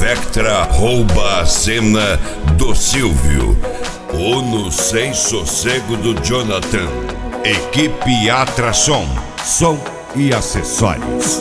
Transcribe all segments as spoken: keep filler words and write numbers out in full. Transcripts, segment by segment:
Vectra rouba a cena do Silvio. O No Sem Sossego do Jonathan. Equipe Atração, som e acessórios.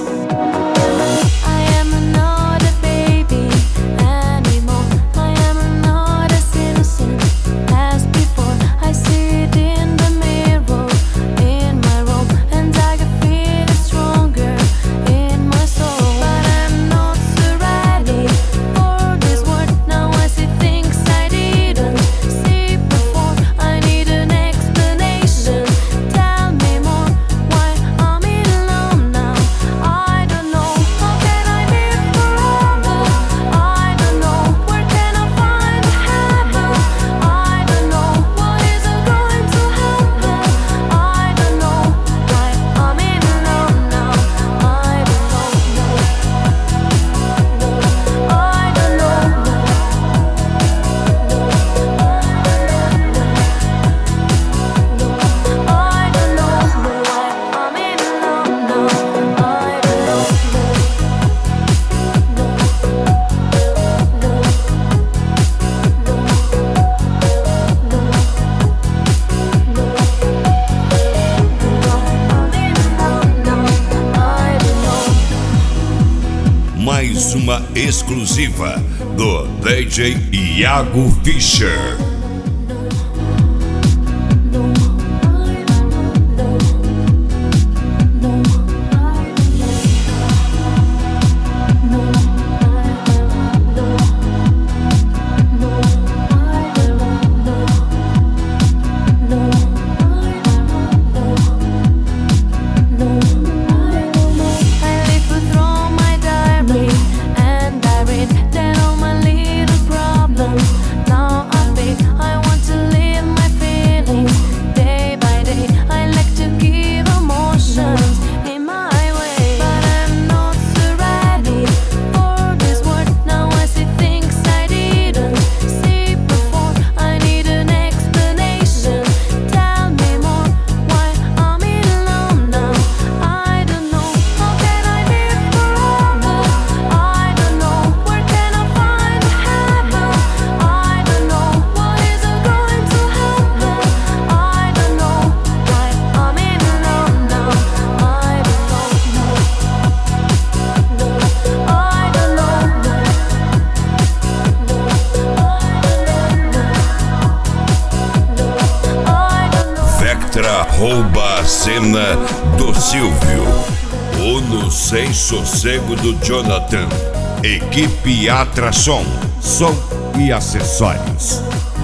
Mais uma exclusiva do D J Iago Fischer. Vectra rouba a cena do Silvio. O No Sem Sossego do Jonathan. Equipe Atração, som e acessórios.